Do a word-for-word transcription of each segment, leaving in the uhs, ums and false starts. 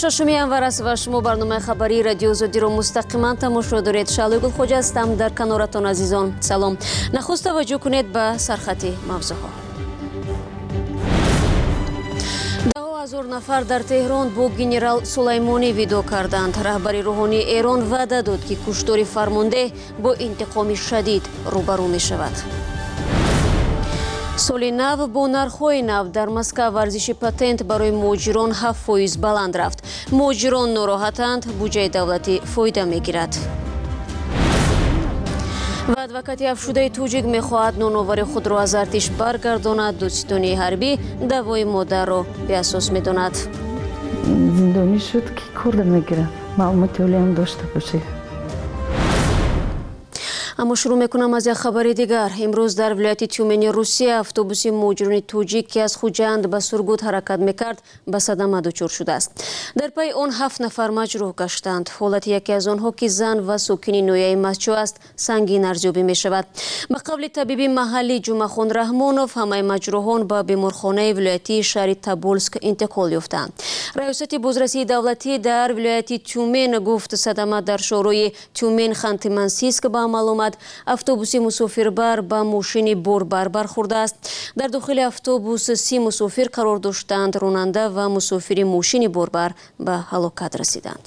ششمی январ است و شما برنامه خبری رادیو زودی رو مستقیما تماشا دارید. شعله گلخوجه هستم در کنارتان عزیزان. سلام. نخست توجه کنید به سرخط موضوعها. ده هزار نفر در تهران با گنرال سلیمانی ویدیو کردند. رهبر روحانی ایران وعده داد که کشتار فرمانده با انتقام شدید روبرو می شود. соли нав бо нархҳои нав дар Москва варзиши патент барои муҳоҷирон ҳафт фоиз баланд рафт. муҳоҷирон нороҳатанд, буҷаи давлатӣ фоида мегирад. ва адвокати афшудаи тоҷик мехоҳад ноновари худро аз артиш баргардонад. дӯстдонии ҳарбӣ давои модарро беасос медонад. зиндонӣ шуд ки кор намегирад, маълумоти олиам дошта бошед. اما شروع میکنم از یک خبر دیگر. امروز در ولایت تیومن روسیه اتوبوس مهاجران توجیک که از خوجند به سرگوت حرکت میکرد به صدمه دچار شده است. در پی آن هفت نفر مجروح گشتند. حالت یکی از آنها که زن و ساکن نویای مسجد است سنگین ارزیابی می شود. به قول طبیب محلی جمعخان رحمانوف همه مجروحان به بیمارخانه ولایتی شهر تبولسک انتقال یافتند. ریاست بازرسی دولتی در ولایت تیومن گفت صدمه در شهرهای تیومن خانت-منسیسک به عمل آمد. автобуси мусофирбар ба мошини борбар бархӯрда аст. дар дохили автобус си мусофир қарор доштанд. ронанда ва мусофири мошини борбар ба ҳалокат расиданд.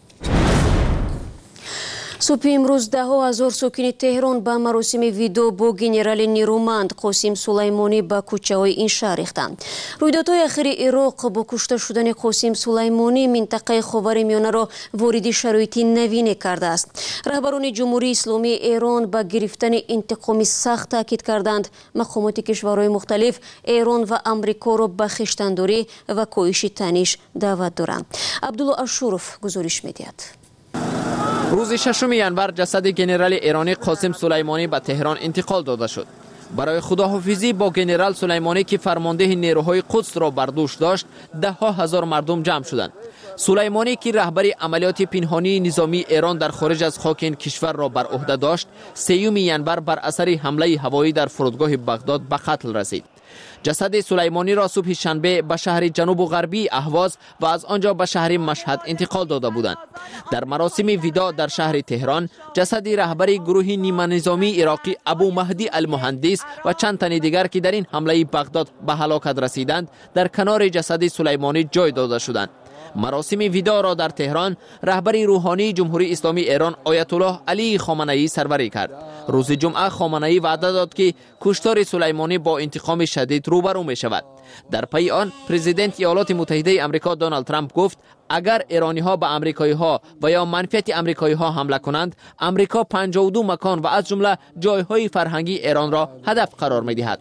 субҳи имрӯз даҳо ҳазор сокини теҳрон ба маросими видо бо генерали нерӯманд қосим сулаймонӣ ба кӯчаҳои ин шаҳр рехтанд. рӯйдодҳои ахири ироқ бо кушта шудани қосим сулаймонӣ минтақаи ховари миёнаро вориди шароити навине кардааст. раҳбарони ҷумҳурии исломии эрон ба гирифтани интиқоми сахт таъкид карданд. мақомоти кишварҳои мухталиф эрон ва амрикоро ба хештандорӣ ва коҳиши таниш даъват доранд. абдулло ашуров гузориш медиҳад. روز ششم январ جسد گنرال ایرانی قاسم سلیمانی به تهران انتقال داده شد. برای خداحافظی با گنرال سلیمانی که فرمانده نیروهای قدس را بر دوش داشت، ده ها هزار مردم جمع شدند. سلیمانی که رهبر عملیات پنهانی نظامی ایران در خارج از خاک این کشور را بر عهده داشت، سیوم ینور بر اثر حمله هوایی در فرودگاه بغداد به قتل رسید. جسد سلیمانی را صبح شنبه به شهر جنوب و غربی اهواز و از آنجا به شهر مشهد انتقال داده بودند. در مراسم وداع در شهر تهران جسد رهبر گروه نیمه نظامی عراقی ابو مهدی المهندس و چند تن دیگر که در این حمله بغداد به هلاکت رسیدند در کنار جسد سلیمانی جای داده شدند. مراسم وداع را در تهران رهبر روحانی جمهوری اسلامی ایران آیت الله علی خامنه‌ای سروری کرد. روز جمعه خامنه‌ای وعده داد که کشتار سلیمانی با انتقام شدید روبرو می شود. در پی آن پرزیدنت ایالات متحده آمریکا دونالد ترامپ گفت اگر ایرانی ها به آمریکایی ها و یا منفعت آمریکایی ها حمله کنند، آمریکا پنجاه و دو مکان و از جمله جایهای فرهنگی ایران را هدف قرار می دهد.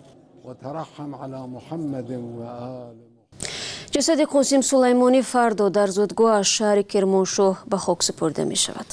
جسد قاسم سلیمانی فردا در زادگاه شهر کرمانشاه به خاک سپرده می شود.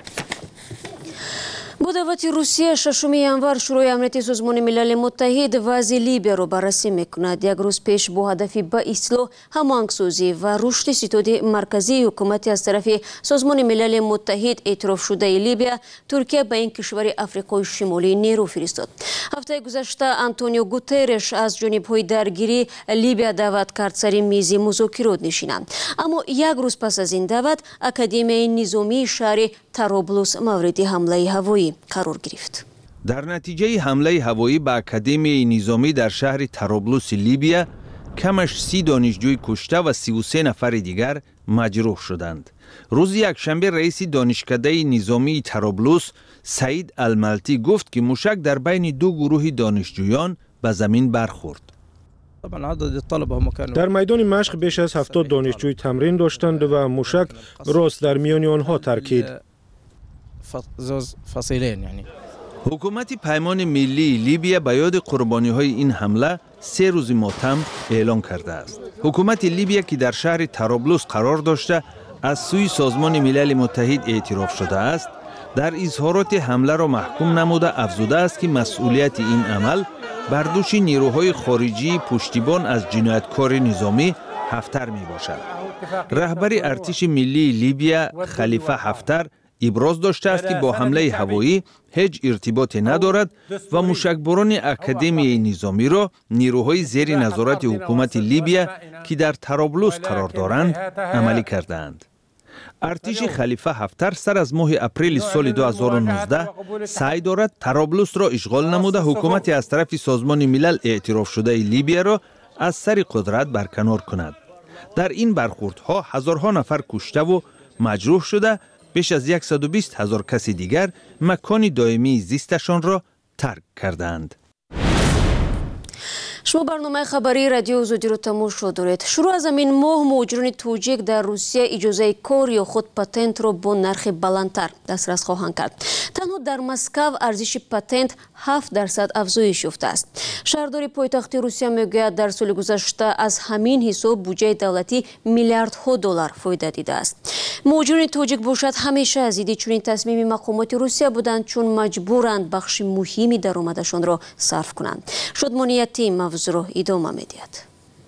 با دعوت روسیه ششم январ شورای امنیت سازمان ملل متحد وضع لیبیا را بررسی میکند. یک روز پیش با هدف به اصلاح هماهنگسازی و رشد ستاد مرکزی حکومتی از طرف سازمان ملل متحد اعتراف شده لیبیا، ترکیه به این کشور آفریقای شمالی نیرو فرستاد. هفته گذشته آنتونیو گوترش از جانب‌های درگیری لیبیا دعوت کرد سر میز مذاکرات نشینند. اما یک روز پس از این دعوت اکادمی نظامی شهر طرابلس مورد حمله هوایی قرار گرفت. در نتیجه حمله هوایی به اکادمی نظامی در شهر طرابلس لیبیا کمش سی دانشجوی کشته و سی و سه نفر دیگر مجروح شدند. روز یکشنبه رئیس دانشکده نظامی طرابلس سعید الملتی گفت که موشک در بین دو گروه دانشجویان به زمین برخورد. در میدان مشق بیش از هفتاد دانشجوی تمرین داشتند و موشک راست در میان آنها ترکید. حکومت پیمان ملی لیبیا به یاد قربانی های این حمله سه روز ماتم اعلان کرده است. حکومت لیبیا که در شهر طرابلس قرار داشته از سوی سازمان ملل متحد اعتراف شده است، در اظهارات حمله را محکوم نموده افزوده است که مسئولیت این عمل بر دوش نیروهای خارجی پشتیبان از جنایتکار نظامی حفتر می باشد. رهبر ارتش ملی لیبیا خلیفه حفتر ابراز داشته است که با حمله هوایی هیچ ارتباطی ندارد و موشکباران اکادمی نظامی را نیروهای زیر نظارت حکومت لیبیا که در طرابلس قرار دارند عملی کردند. ارتش خلیفه حفتر سر از ماه اپریل سال دو هزار و نوزده سعی دارد طرابلس را اشغال نموده حکومت از طرف سازمان ملل اعتراف شده لیبیا را از سر قدرت برکنار کند. در این برخوردها هزارها نفر کشته و مجروح شده، بیش از صد و بیست هزار کس دیگر مکان دائمی زیستشان را ترک کردند. شما برنامه خبری رادیو آزادی رو تماشا دارید. شروع از همین ماه مهاجران توجیک در روسیه اجازه کار یا خود پتنت را با نرخ بلندتر دسترس خواهند کرد. تنها در مسکو ارزش پتنت هفت درصد افزایش یافته است. شهرداری پایتخت روسیه میگوید در سال گذشته از همین حساب بودجه دولتی میلیاردها دلار فایده دیده است. مهاجران توجیک باشد همیشه از ایده چنین تصمیم مقامات روسیه بودند چون مجبورند بخش مهمی درآمدشان را صرف کنند. شادمانیتی موضوع را ادامه می‌دهد.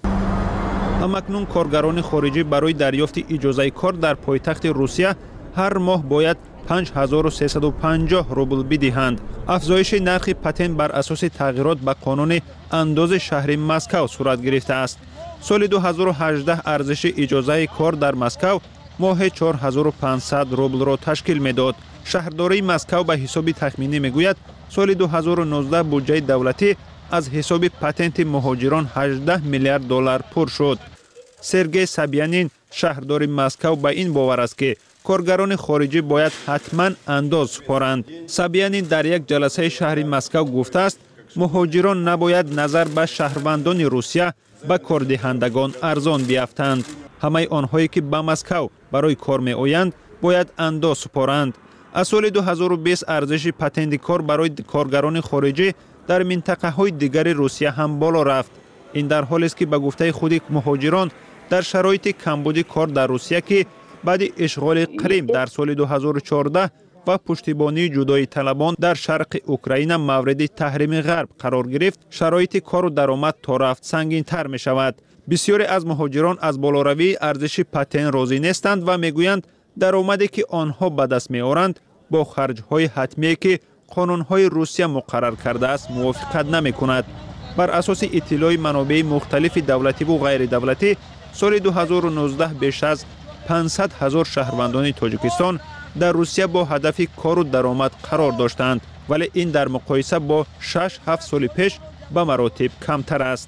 همکنون کارگران خارجی برای دریافت اجازه کار در پایتخت روسیه هر ماه باید پنج هزار و سیصد و پنجاه روبل بدهند. افزایش نرخ پتنت بر اساس تغییرات به قانون انداز شهر مسکو صورت گرفته است. سال دو هزار و هجده ارزش اجازه کار در مسکو ماه چهار هزار و پانصد روبل را تشکیل میداد. شهرداری مسکو به حساب تخمینی میگوید سال دو هزار و نوزده بودجه دولتی از حساب پتنت مهاجران هجده میلیارد دلار پر شد. سرگئی سابیانین شهردار مسکو به این باور است که کارگران خارجی باید حتما انداز سپارند. سابیانین در یک جلسه شهر مسکو گفته است مهاجران نباید نظر به شهروندان روسیه به کاردهندگان ارزان بیافتند. همه آنهایی که به مسکو برای کار می آیند باید انداز سپارند. از سال دو هزار و بیست ارزش پتنت کار برای کارگران خارجی در منطقه های دیگر روسیه هم بالا رفت. این در حالی است که به گفته خود مهاجران در شرایط کمبود کار در روسیه که بعد اشغال کریم در سال دو هزار و چهارده و پشتیبانی جدایی طلبان در شرق اوکراین مورد تحریم غرب قرار گرفت، شرایط کار و درآمد تا رفت سنگین تر می شود. بسیاری از مهاجران از بالاروی ارزش پتنت راضی نیستند و میگویند درآمدی که آنها به دست می آورند با خرج‌های حتمی که قانون‌های روسیه مقرر کرده است موافقت نمی کند. بر اساس اطلاع منابع مختلف دولتی و غیر دولتی سال دو هزار و نوزده بیش از پانصد هزار شهروندان تاجیکستان در روسیه با هدف کار و درآمد قرار داشتند، ولی این در مقایسه با شش هفت سال پیش به مراتب کمتر است.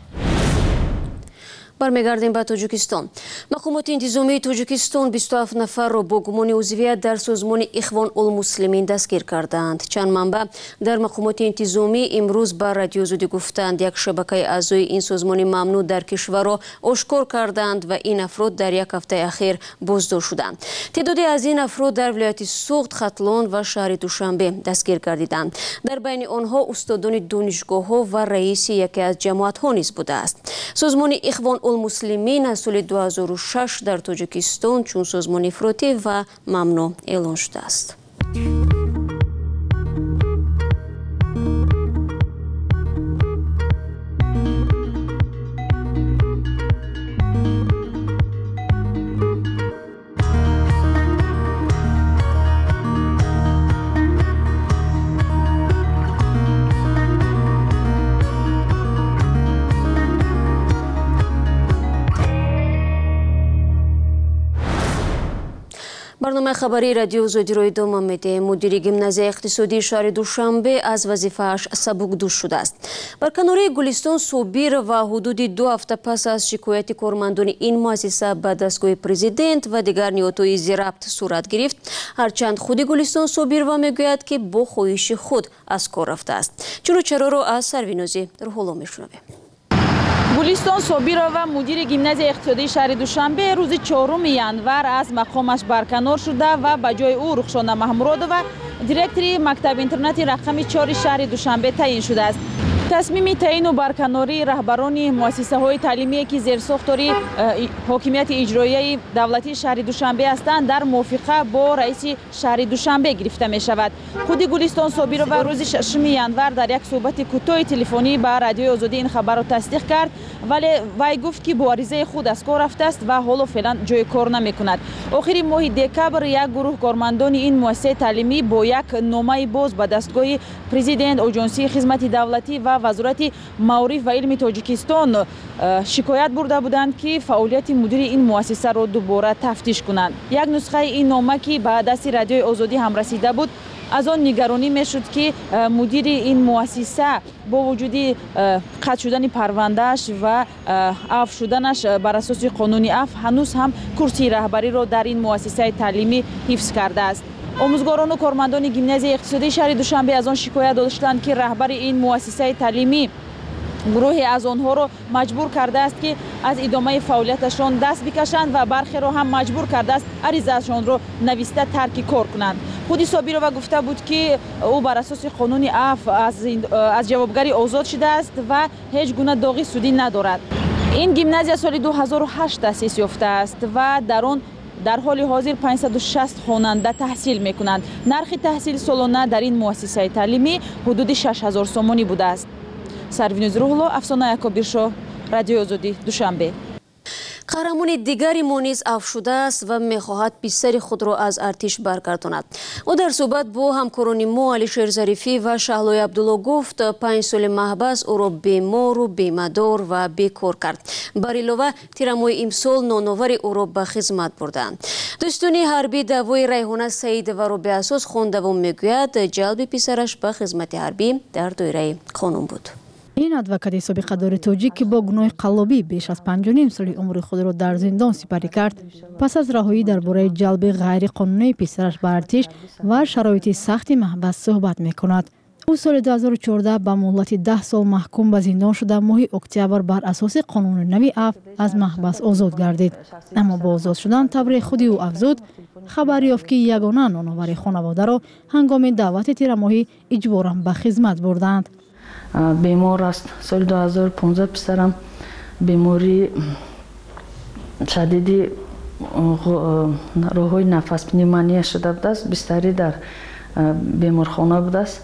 برمیگردیم به تاجیکستان. مقامات انتظامی تاجیکستان بیست و هفت نفر را با گمان عضویت در سازمان اخوان المسلمین دستگیر کردند. چند منبع در مقامات انتظامی امروز به رادیو آزادی گفتند یک شبکه اعضای این سازمان ممنوع در کشور را آشکار کردند و این افراد در یک هفته اخیر بازداشت شدند. تعدادی از این افراد در ولایت سوخت، ختلان و شهر دوشنبه دستگیر گردیدند. در بین آنها استادان دانشگاه‌ها و رئیس یکی از جماعت‌ها نیز بوده است. سازمان اخوان المسلمین از سال دو هزار و شش در تاجیکستان چون سازمان افراطی و ممنوع اعلان شده است. برنامه خبری رادیو آزادی رو ادامه میده. مدیر گیمنازیای اقتصادی شهر دوشنبه از وظیفه‌اش سبکدوش شده است. برکناری گلستان صابر و حدود دو هفته پس از شکایت کارمندان این مؤسسه به دستگاه پرزیدنت و دیگر نیاتهای ضبط صورت گرفت، هرچند خود گلستان صابر و میگوید که با خواهش خود از کار رفته است. چرا چرا رو از سروینوزی در حالا میشنویم. گلستان صابر و مدیر گیمنازیای اقتصادی شهر دوشنبه روز چهارم ینور از مقامش برکنار شده و به جای او رخشانه محمودرو و دیرکتوری مکتب اینترنتی رقم چهار شهر دوشنبه تعیین شده است. تصمیم تعیین و برکناری رهبران مؤسسه‌های تعلیمی که زیر ساختار حاکمیت اجرایی دولتی شهر دوشنبه هستند در موافقه با رئیس شهر دوشنبه گرفته می شود. خود گلستان صابرова روز ششم ینور در یک صحبت کوتاه تلفنی با رادیوی آزادی این خبر را تصدیق کرد، ولی وی گفت که با عریضه خود از کار رفته است و حالا فعلا جای کار نمی کند. آخر ماه دکبر یک گروه کارمندان این مؤسسه تعلیمی با یک نامه باز به دستگاه پرزیدنت اجنسی خدمت دولتی و وزارت معارف و علم تاجیکستان شکایت برده بودند که فعالیت مدیر این مؤسسه را دوباره تفتیش کنند. یک نسخه این نامه که به دست رادیوی آزادی هم رسیده بود از آن نگرانی میشد که مدیر این مؤسسه با وجود قطع شدن پروندهش و عفو شدنش بر اساس قانون عفو هنوز هم کرسی رهبری را در این مؤسسه تعلیمی حفظ کرده است. آموزگاران و کارمندان گیمنازیوم اقتصادی شهر دوشنبه از آن شکایت داشتند که رهبر این مؤسسه تعلیمی گروهی از آنها را مجبور کرده است که از ادامه فعالیتشان دست بکشند و برخی را هم مجبور کرده است عریضه‌شان را نوشته ترک کار کنند. خود صابرova گفته بود که او بر اساس قانون عفو از از جوابگری آزاد شده است و هیچ گونه داغی سودی ندارد. این گیمنازیوم سال دو هزار و هشت تأسیس یافته است و در آن در حال حاضر پانصد و شصت خواننده تحصیل می کنند. نرخ تحصیل سالانه در این مؤسسه تعلیمی حدود شش هزار سومانی بوده است. سروینوز روحلو، افسانه یکابیرشو، رادیو آزادی، دوشنبه. قهرمان دیگری ما نیز عفو شده است و میخواهد پسر خود را از ارتش برگرداند. او در صحبت با همکاران ما علیشیر ظریفی و شهلای عبدالله گفت پنج سال محبس او را بیمار و بیمدار و بیکار کرد. بر علاوه تیرمای امسال نانآور او را به خدمت بردند. دستان حربی دعوای ریحانه سعیدова را به اساس خوانده و میگوید جلب پسرش به خدمت حربی در دایره قانون بود. این ادوکات سابق دار تاجیک که با گناه قلابی بیش از پنج و نیم سال عمر خود را در زندان سپری کرد، پس از رهایی درباره جلب غیر قانونی پسرش به ارتش و شرایط سخت محبس صحبت می‌کند. او سال دو هزار و چهارده به مهلت ده سال محکوم به زندان شده ماه اکتبر بر اساس قانون نوی عفو از محبس آزاد گردید. اما با آزاد شدن تبرئه خودی او افزود خبر یافت که یگانه نانآور خانواده را هنگام دعوت تیرماهی اجباراً به خدمت بردند. بیمار است. سال دو هزار و پانزده پسرم بیماری شدیدی راههای نفس پنیمونیا شده بود است. بستری در بیمارخانه بود است.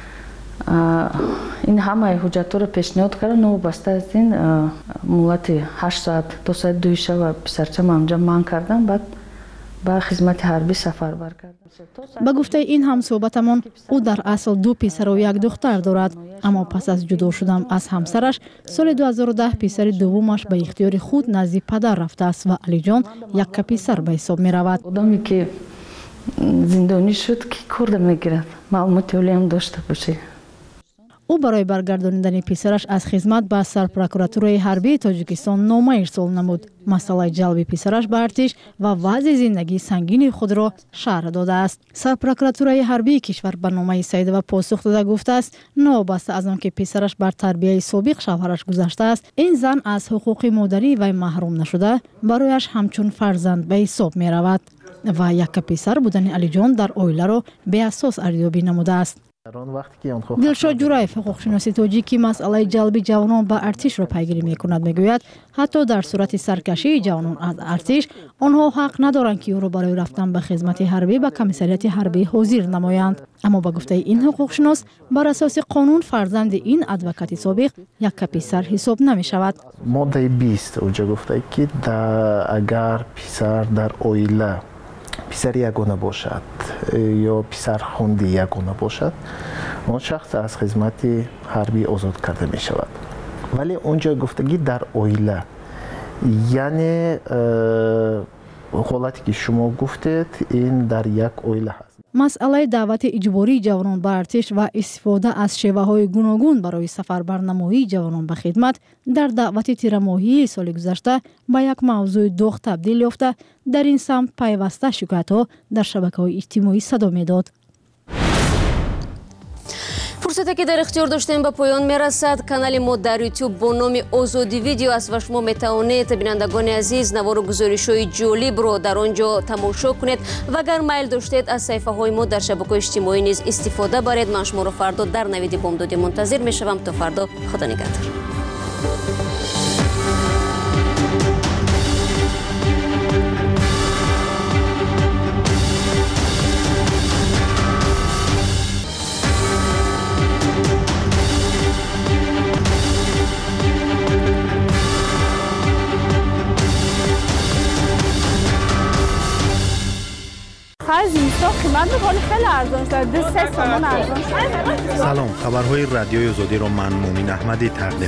این همه حجت را پیشنهاد کردن. نو بسته از این مدت هشت ساعت تا ساعت دو شب پسرچم همجا من کردم. بعد با خدمت حربی سفر بر کردم. با گفته این هم صحبتمان او در اصل دو پسر و یک دختر دارد، اما پس از جدا شدن از همسرش سال دو هزار و ده پسر دومش به اختیار خود نزد پدر رفته است و علی جان یک پسر به حساب می رود. آدمی که زندانی شد که کار نمیگیرد، معلومات اولی هم داشته باشه. او برای برگرداندن پسرش از خدمت به سرپرокуратураи حربی تاجیکستان نامه ارسال نمود. مسئله جلب پسرش به ارتش و وضع زندگی سنگین خود را شرح داده است. سرپرокуратураи حربی کشور به نامه سعیدова پاسخ داده گفته است نابسته از آنکه پسرش بر تربیت سابق شوهرش گذشته است، این زن از حقوق مادری و محروم نشده برایش همچون فرزند به حساب می رود و یک پسر بودن علی جان در عائله را به اساس ارزیابی نموده است. دلشاد جورایف حقوقشناس تاجیکی مسئله جلب جوانان به ارتش را پیگیری می‌کند. میگوید حتی در صورت سرکشی جوانان از ارتش آنها حق ندارند که او را برای رفتن به خدمت حربی به کمیساریات حربی حاضر نمایند. اما با گفته این حقوقشناس بر اساس قانون فرزند این ادوکات سابق یک پسر حساب نمی شود. ماده بیست اونجا گفته که اگر پسر در عائله پسر یگانه باشد یا پسر خوندی یگانه باشد، اون شخص از خدمت حربی آزاد کرده می شود. ولی اونجا گفتگی در عائله، یعنی حالتی که شما گفتید این در یک عائله هست. مسئله دعوت اجباری جوانان به ارتش و استفاده از شیوه‌های گوناگون برای سفر برنمایی جوانان به خدمت در دعوت تیرماهی سال گذشته به یک موضوع داغ تبدیل یافته، در این سمت پیوسته شکایت‌ها در شبکه‌های اجتماعی صدا می‌داد. фурсате ки дар ихтиёр доштем ба поён мерасад. Канали мо дар ютуб бо номи озодӣ видео аст ва шумо метавонед бинандагони азиз навору гузоришҳои ҷолибро дар он ҷо тамошо кунед ва агар майл доштед аз саҳифаҳои мо дар шабакаҳои иҷтимоӣ низ истифода баред. ман шуморо фардо дар навиди бомдодӣ мунтазир мешавам. то фардо, худо нигаҳдор. سلام، خبرهای رادیوی آزادی را من مومین احمدی تقدیم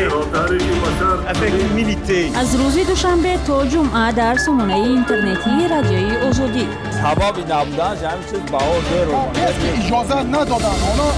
می‌کنم. از روز دوشنبه تا جمعه در سامانه اینترنتی رادیوی آزادی. حبابی نبودن جمع چیز بهار دیر اجازه ندادن.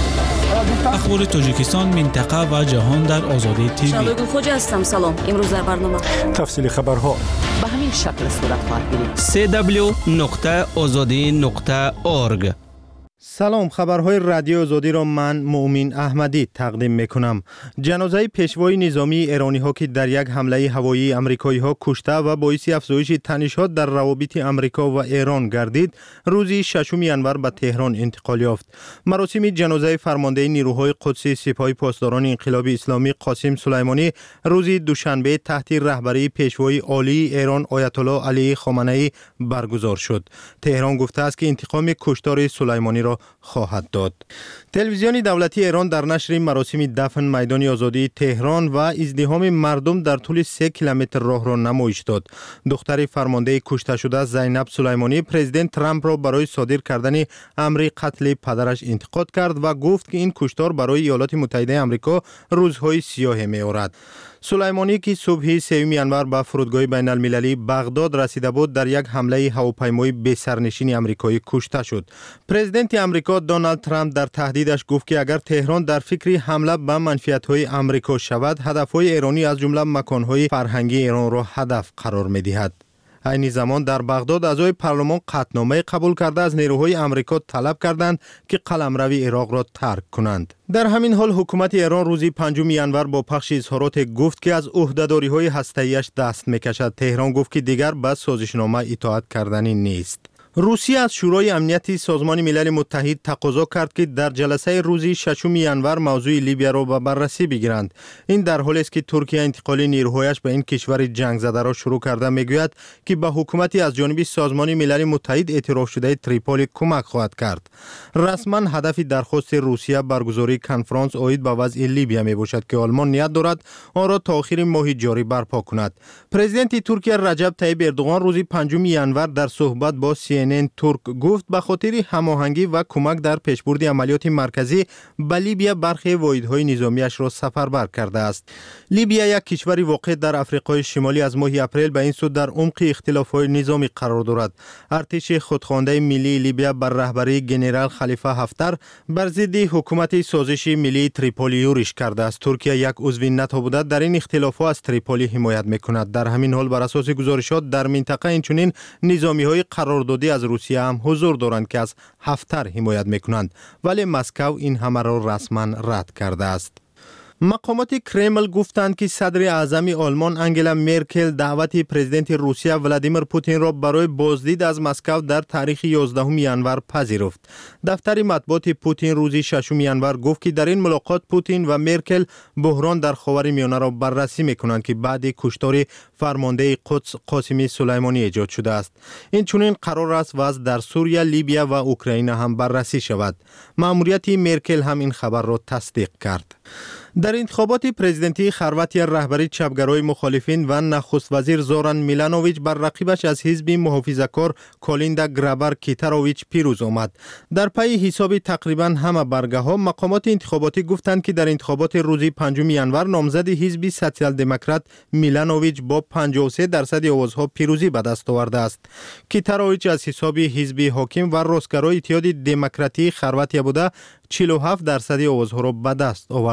اخبار تاجیکستان، منطقه و جهان در آزادی تیوی. شادو خوجا هستم. سلام. امروز در برنامه تفصیل خبرها به همین شکل صورت خواهد گرفت. سی دبلیو نقطه آزادی نقطه اورگ. سلام، خبرهای رادیو آزادی را من مومین احمدی تقدیم میکنم. جنازه پیشوای نظامی ایرانی ها که در یک حمله هوایی آمریکایی ها کشته و باعث افزایش تنش‌ها در روابط آمریکا و ایران گردید، روز ششم ژانویه به تهران انتقال یافت. مراسم جنازه فرمانده نیروهای قدسی سپاه پاسداران انقلاب اسلامی قاسم سلیمانی روز دوشنبه تحت رهبری پیشوای عالی ایران آیت الله علی خامنه‌ای برگزار شد. تهران گفته است که انتقام کشتار سلیمانی را خواهد داد. تلویزیون دولتی ایران در نشر مراسم دفن میدان آزادی تهران و ازدحام مردم در طول سه کیلومتر راه را نمایش داد. دختر فرمانده کشته شده زینب سلیمانی پرزیدنت ترامپ را برای صادر کردن امر قتل پدرش انتقاد کرد و گفت که این کشتار برای ایالات متحده آمریکا روزهای سیاه می‌آورد. سلیمانی که صبح سوم ژانویه به فرودگاه بین المللی بغداد رسیده بود در یک حمله هواپیمای بی سرنشین آمریکایی کشته شد. پرزیدنت آمریکا دونالد ترامپ در تهدیدش گفت که اگر تهران در فکر حمله به منفعت‌های آمریکا شود، هدف‌های ایرانی از جمله مکان‌های فرهنگی ایران را هدف قرار می‌دهد. این زمان در بغداد اعضای پارلمان قطعنامه قبول کرده از نیروهای آمریکا طلب کردند که قلمروی عراق را ترک کنند. در همین حال حکومت ایران روز پنجم ژانویه با پخش اظهارات گفت که از عهده‌داری‌های هسته‌ایش دست می‌کشد. تهران گفت که دیگر به سازشنامه اطاعت کردنی نیست. روسیه از شورای امنیتی سازمان ملل متحد تقاضا کرد که در جلسه روز ششم ژانویه موضوع لیبیا را به بررسی بگیرند. این در حالی است که ترکیه انتقال نیروهایش به این کشور جنگ زده را شروع کرده. میگوید که به حکومتی از جانب سازمان ملل متحد اعتراف شده تریپولی کمک خواهد کرد. رسما هدف درخواست روسیه برگزاری کنفرانس عاید به وضع لیبیا می باشد که آلمان نیت دارد آن را تا آخر ماه جاری برپا کند. پرزیدنت ترکیه رجب طیب اردوغان روز پنجم ژانویه در صحبت با سی ان ان ترک گفت به خاطر هماهنگی و کمک در پیشبرد عملیات مرکزی به لیبیا برخی واحدهای نظامیش را سفربر کرده است. لیبیا یک کشور واقع در آفریقای شمالی از ماه اپریل به این سو در عمق اختلاف‌های نظامی قرار دارد. ارتش خودخوانده ملی لیبیا بر رهبری ژنرال خلیفه حفتر بر ضد حکومت سازش ملی تریپولی یورش کرده است. ترکیه یک عضو ناتو بوده در این اختلافات از تریپولی حمایت می‌کند. در همین حال بر اساس گزارشات در منطقه اینچنین نظامی‌های قراردادی از روسیه هم حضور دارند که از حفتر حمایت می‌کنند، ولی مسکو این همه را رسما رد کرده است. مقامات کرمل گفتند که صدر اعظم آلمان انگلا مرکل دعوت پرزیدنت روسیه ولادیمیر پوتین را برای بازدید از مسکو در تاریخ یازدهم ژانویه پذیرفت. دفتر مطبوعات پوتین روز ششم ژانویه گفت که در این ملاقات پوتین و مرکل بحران در خاورمیانه را بررسی می‌کنند که بعد کشتار فرمانده قدس قاسم سلیمانی ایجاد شده است. این چنین قرار است وضع در سوریه، لیبیا و اوکراین هم بررسی شود. مأموریت مرکل هم این خبر را تصدیق کرد. در انتخابات پرزیدنتی خرواتیا رهبری چپگرای مخالفین و نخست وزیر زوران میلانوویچ بر رقیبش از حزب محافظه‌کار کالیندا گرابر کیتاروویچ پیروز آمد. در پی حساب تقریبا همه برگه‌ها مقامات انتخاباتی گفتند که در انتخابات روز پنجم ژانویه نامزد حزب سوسیال دموکرات میلانوویچ با پنجاه و سه درصد آوازها پیروزی به دست آورده است. کیتاروویچ از حساب حزب حاکم و راستگرای اتحاد دموکراتی خرواتیا بوده چهل و هفت درصد آوازها را به دست آورده است.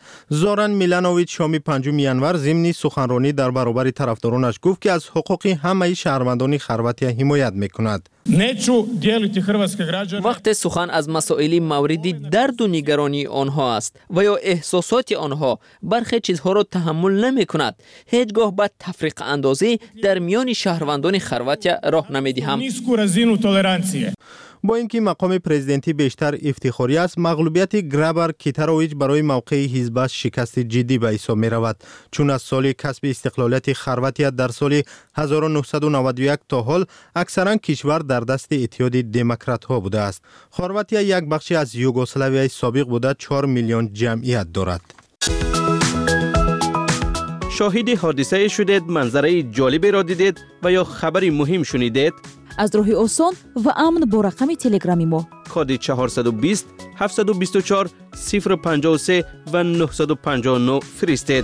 زوران میلانوویچ شامی پنجم ینور ضمن سخنرانی در برابر طرفدارانش گفت که از حقوق همه شهروندان خرواتیا حمایت میکند. وقت سخن از مسائل موردی درد و نگرانی آنها است و یا احساسات آنها برخی چیزها را تحمل نمی کند. هیچگاه به تفریق اندازی در میان شهروندان خرواتیا راه نمیدهم. با اینکه مقام پرزیدنتی بیشتر افتخاری است، مغلوبیت گرابر کیتاروویچ برای موقع حزبش شکست جدی به حساب می رود، چون از سال کسب استقلالیت خرواتیا در سال هزار و نهصد و نود و یک تا حال اکثرا کشور در دست اتحاد دموکرات ها بوده است. خرواتیا یک بخشی از یوگسلاویای سابق بوده، چهار میلیون جمعیت دارد. شاهد حادثه شدید، منظره جالبی را دیدید و یا خبری مهم شنیدید؟ از راه آسان و امن با رقم تلگرامی ما کد چهارصد و بیست هفتصد و بیست و چهار صفر پنجاه و سه و نهصد و پنجاه و نه فرستید.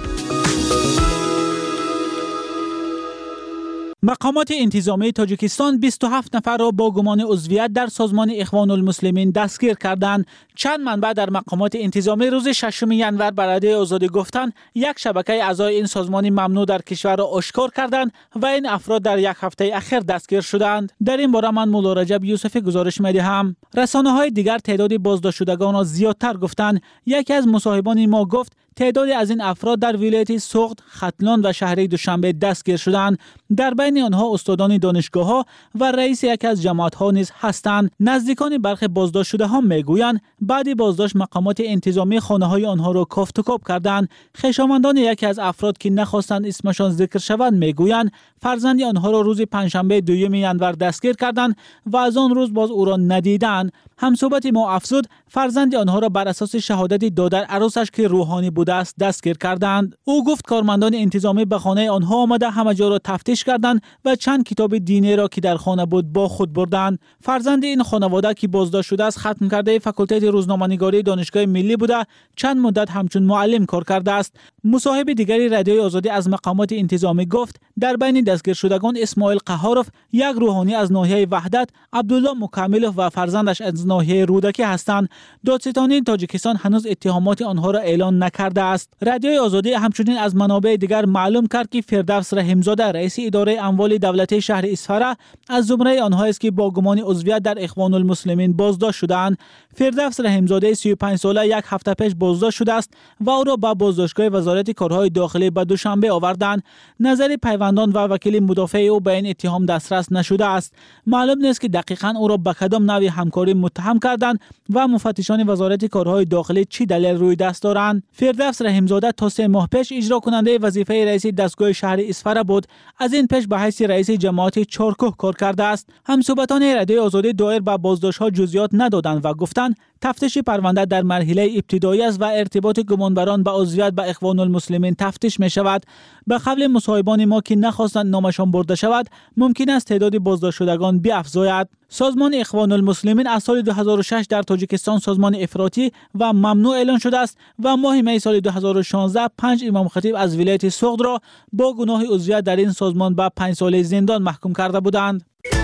مقامات انتظامی تاجیکستان بیست و هفت نفر را با گمان عضویت در سازمان اخوان المسلمین دستگیر کردند. چند منبع در مقامات انتظامی روز ششم ینور بر رادیوی آزادی گفتند یک شبکه اعضای این سازمان ممنوع در کشور را آشکار کردند و این افراد در یک هفته اخیر دستگیر شدند. در این باره من مولا رجب یوسفی گزارش می‌دهم. رسانه‌های دیگر تعداد بازداشت شدگان را زیادتر گفتند. یکی از مصاحبان ما گفت تعدادی از این افراد در ولایت سوخت، ختلان و شهر دوشنبه دستگیر شدند. در بین آنها استادان دانشگاه‌ها و رئیس یکی از جماعت‌ها نیز هستند. نزدیکان برخی بازداشت شده‌ها میگویند بعد بازداشت مقامات انتظامی خانه‌های آنها را کافت و کاب کردند. خویشاوندان یکی از افراد که نخواستند اسمشان ذکر شود میگویند فرزند آنها را روز پنجشنبه دوم ینور دستگیر کردند و از آن روز باز او را ندیدند. همصحبت ما افزود فرزند آنها را بر اساس شهادت دادر عروسش که روحانی بوده است دستگیر کردند. او گفت کارمندان انتظامی به خانه آنها آمده همه جا را تفتیش کردند و چند کتاب دینی را که در خانه بود با خود بردند. فرزند این خانواده که بازداشت شده است ختم کرده فاکولته روزنامه‌نگاری دانشگاه ملی بوده، چند مدت همچون معلم کار کرده است. مصاحب دیگری رادیوی آزادی از مقامات انتظامی گفت در بین دستگیر شدگان اسماعیل قهاروف یک روحانی از ناحیه وحدت، عبدالله مکملوف و فرزندش از ناحیه رودکی هستند. دادستانی تاجیکستان هنوز اتهامات آنها را اعلان نکرده است. رادیوی آزادی همچنین از منابع دیگر معلوم کرد که فردوس رحیمزاده رئیس اداره اموال دولتی شهر اصفهان از زمره آنها است که با گمان عضویت در اخوان المسلمین بازداشت شدند. فردوس رحیمزاده سی و پنج ساله یک هفته پیش بازداشت شده است و او را به بازداشتگاه وزارت کارهای داخلی به دوشنبه آوردند. نظر پیوندان و وکیل مدافع او به این اتهام دسترس نشده است. معلوم نیست که دقیقاً او را به کدام نوع همکاری متهم کردند و مفتشان وزارت کارهای داخلی چی دلیل روی دست دارند. فردوس رحیمزاده تا سه ماه پیش اجرا کننده وظیفه رئیس دستگاه شهر اصفهان بود. از این پیش به حیث رئیس جماعت چارکوه کار کرده است. همصحبتان رادیوی آزادی دایر به بازداشت‌ها جزئیات ندادند و گفتند تفتیش پرونده در مرحله ابتدایی است و ارتباط گمانبران به عضویت به اخوان المسلمین تفتیش می شود. به قول مصاحبان ما که نخواستند نامشان برده شود، ممکن است تعداد بازداشت شدگان بیافزاید. سازمان اخوان المسلمین از سال دو هزار و شش در تاجیکستان سازمان افراطی و ممنوع اعلان شده است و ماه می سال دو هزار و شانزده پنج امام خطیب از ولایت سوخت را با گناه عضویت در این سازمان به پنج ساله زندان محکوم کرده بودند.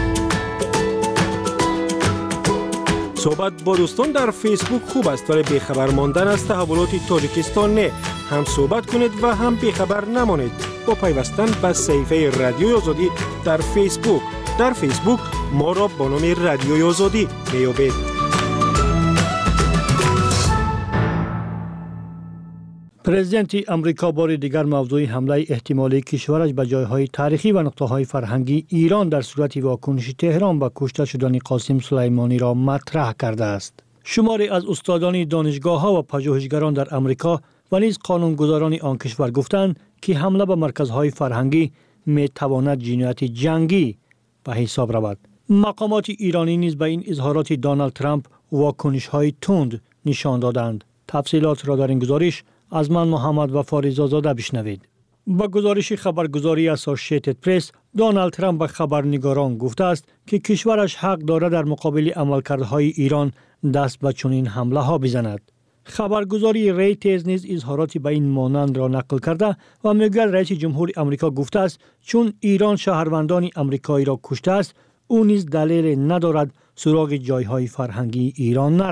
صحبت با دوستان در فیسبوک خوب است ولی بیخبر ماندن از تحولات تاجیکستان نه. هم صحبت کنید و هم بیخبر نمانید با پیوستن به صفحه رادیوی آزادی در فیسبوک. در فیسبوک ما را با نام رادیوی آزادی میابید. پرزیدنت امریکا بار دیگر موضوع حمله احتمالی کشورش به جایهای تاریخی و نقطه‌های فرهنگی ایران در صورت واکنش تهران به کشته شدن قاسم سلیمانی را مطرح کرده است. شماری از استادان دانشگاه‌ها و پژوهشگران در امریکا و نیز قانونگذاران آن کشور گفتند که حمله به مرکزهای فرهنگی می‌تواند جنایت جنگی به حساب رود. مقامات ایرانی نیز به این اظهارات دونالد ترامپ واکنش‌های تند نشان دادند. تفصیلات را در این گزارش از من محمد وفاری زاده بشنوید. با گزارش خبرگزاری اسوسییتد پرس، دونالد ترامپ به خبرنگاران گفته است که کشورش حق دارد در مقابل عملکردهای ایران دست به چنین حمله ها بزند. خبرگزاری ریترز نیز اظهارات به این مانند را نقل کرده و میگوید رئیس جمهور امریکا گفته است چون ایران شهروندان امریکایی را کشته است، او نیز دلیل ندارد سراغ جایهای فرهنگی ایران نرود.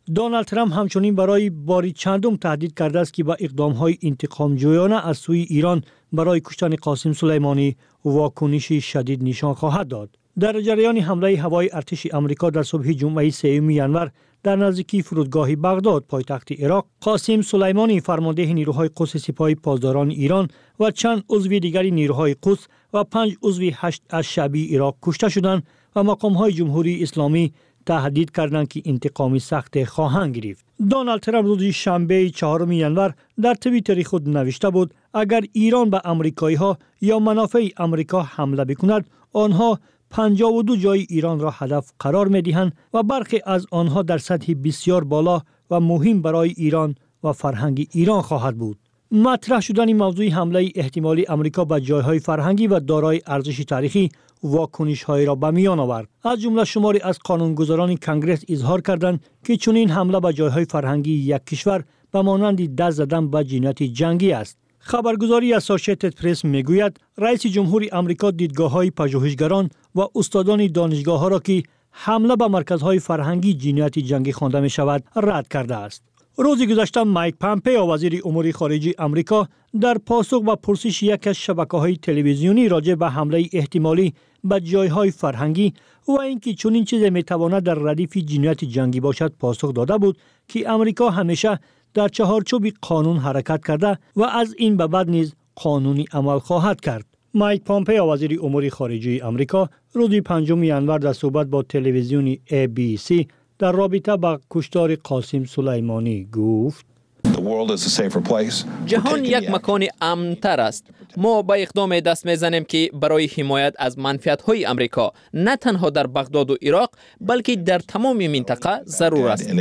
دونالد ترامپ همچنین برای باری چندم تهدید کرده است که با اقدام‌های انتقام جویانه از سوی ایران برای کشتن قاسم سلیمانی واکنشی شدید نشان خواهد داد. در جریان حمله هوایی ارتش آمریکا در صبح جمعه سوم ژانویه در نزدیکی فرودگاه بغداد پایتخت عراق، قاسم سلیمانی فرمانده نیروهای قدس سپاه پاسداران ایران و چند عضو دیگر نیروهای قدس و پنج عضو هشت از شعبی عراق کشته شدند و مقام‌های جمهوری اسلامی تهدید کردند که انتقامی سخت خواهند گرفت. دونالد ترامپ روز شنبه چهارم ژانویه در توییتر خود نوشته بود اگر ایران به آمریکایی‌ها یا منافع آمریکا حمله بکند، آنها پنجاه و دو جای ایران را هدف قرار می‌دهند و برخی از آنها در سطح بسیار بالا و مهم برای ایران و فرهنگ ایران خواهد بود. مطرح شدن موضوع حمله احتمالی آمریکا به جایهای فرهنگی و دارای ارزش تاریخی واکنش‌های را به میان آورد. از جمله شماری از قانونگذاران کنگره اظهار کردند که چنین حمله به جایهای فرهنگی یک کشور به مانند دست زدن به جنایت جنگی است. خبرگزاری اسوسییتد پرس میگوید رئیس جمهور آمریکا دیدگاه‌های پژوهشگران و استادان دانشگاه‌ها را که حمله به مرکزهای فرهنگی جنایت جنگی خوانده می‌شود رد کرده است. روز گذشته مایک پامپئو وزیر امور خارجه آمریکا در پاسخ به پرسش یک از شبکه‌های تلویزیونی راجع به حمله احتمالی به جایهای فرهنگی و اینکه چنین چیزی می‌تواند در ردیف جنایت جنگی باشد پاسخ داده بود که آمریکا همیشه در چهارچوب قانون حرکت کرده و از این به بعد نیز قانونی عمل خواهد کرد. مایک پامپئو وزیر امور خارجه آمریکا روز پنجم ژانویه در صحبت با تلویزیون ای بی سی در رابطه با کشتار قاسم سلیمانی گفت: جهان یک مکان امن‌تر است. ما با اقدام دست میزنیم که برای حمایت از منفعت‌های آمریکا نه تنها در بغداد و عراق بلکه در تمام منطقه ضرور است.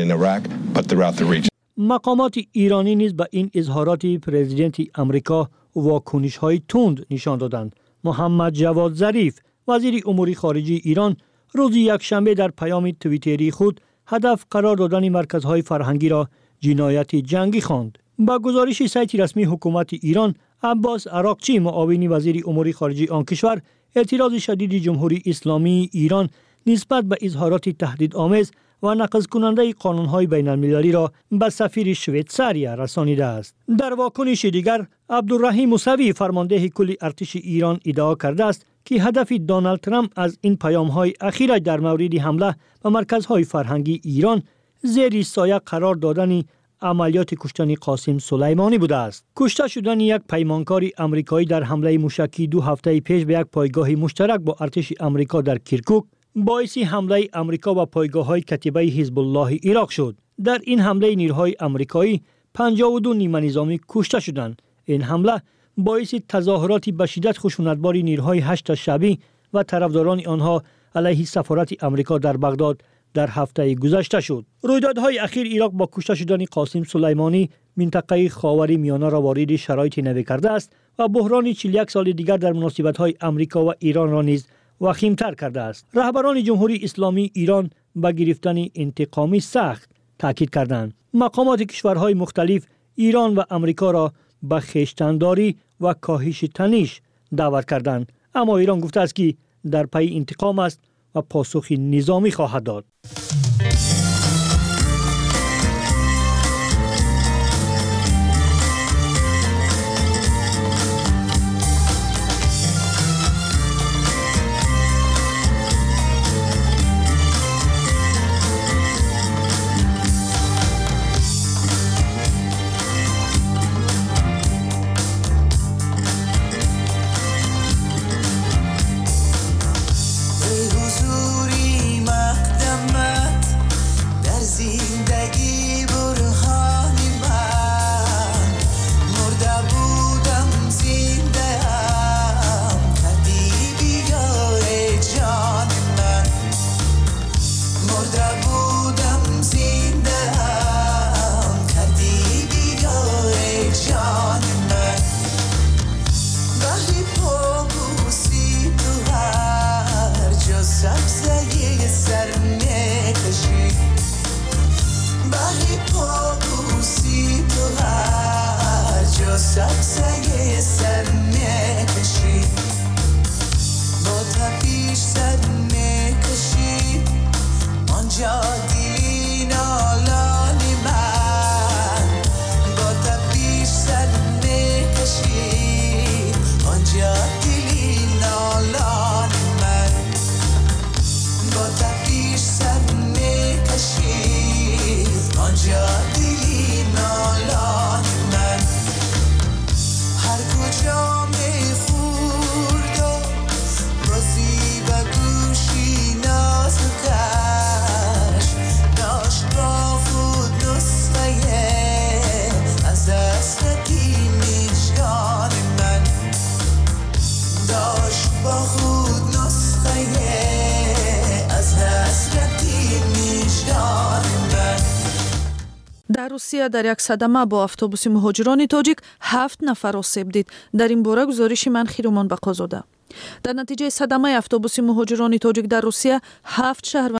مقامات ایرانی نیز به این اظهارات پرزیدنت آمریکا واکنش‌های تند نشان دادند. محمد جواد ظریف وزیر امور خارجه ایران روز یکشنبه در پیام توییتری خود هدف قرار دادن مرکزهای فرهنگی را جنایت جنگی خواند. با گزارش سایت رسمی حکومت ایران، عباس عراقچی معاون وزیر امور خارجه آن کشور اعتراض شدید جمهوری اسلامی ایران نسبت به اظهارات تهدیدآمیز و نقض کننده قانون‌های بین‌المللی را به سفیر شویتزاریا رسانیده است. در واکنش دیگر، عبدالرحیم موسوی فرمانده کل ارتش ایران ادعا کرده است که هدف دونالد ترامپ از این پیام‌های اخیر در مورد حمله به مرکزهای فرهنگی ایران زیر سایه قرار دادن عملیات کشتن قاسم سلیمانی بوده است. کشته شدن یک پیمانکار آمریکایی در حمله موشکی دو هفته پیش به یک پایگاه مشترک با ارتش آمریکا در کرکوک باعث حمله آمریکا به پایگاه‌های کتیبه حزب الله عراق شد. در این حمله نیروهای آمریکایی پنجاه و دو نیمه نظامی کشته شدند. این حمله باعث تظاهرات به شدت خشونتبار نیروهای هشت شعبی و طرفداران آنها علیه سفارت آمریکا در بغداد در هفته گذشته شد. رویدادهای اخیر عراق با کشته شدن قاسم سلیمانی منطقه خاور میانه را وارد شرایط نو کرده است و بحران چهل و یک سال دیگر در مناسبت‌های آمریکا و ایران را نیز وخیم‌تر کرده است. رهبران جمهوری اسلامی ایران به گرفتن انتقامی سخت تاکید کردند. مقامات کشورهای مختلف ایران و آمریکا را به خویشتنداری و کاهش تنش دعوت کردند، اما ایران گفته است که در پی انتقام است و پاسخ نظامی خواهد داد. آنجا دیلی نالا در روسیه در یک صدمه با اتوبوس مهاجران تاجیک هفت نفر آسیب دید. در این باره گزارش منخی رومان بقازاده. در نتیجه صدمه اتوبوس مهاجران تاجیک در روسیه هفت شهر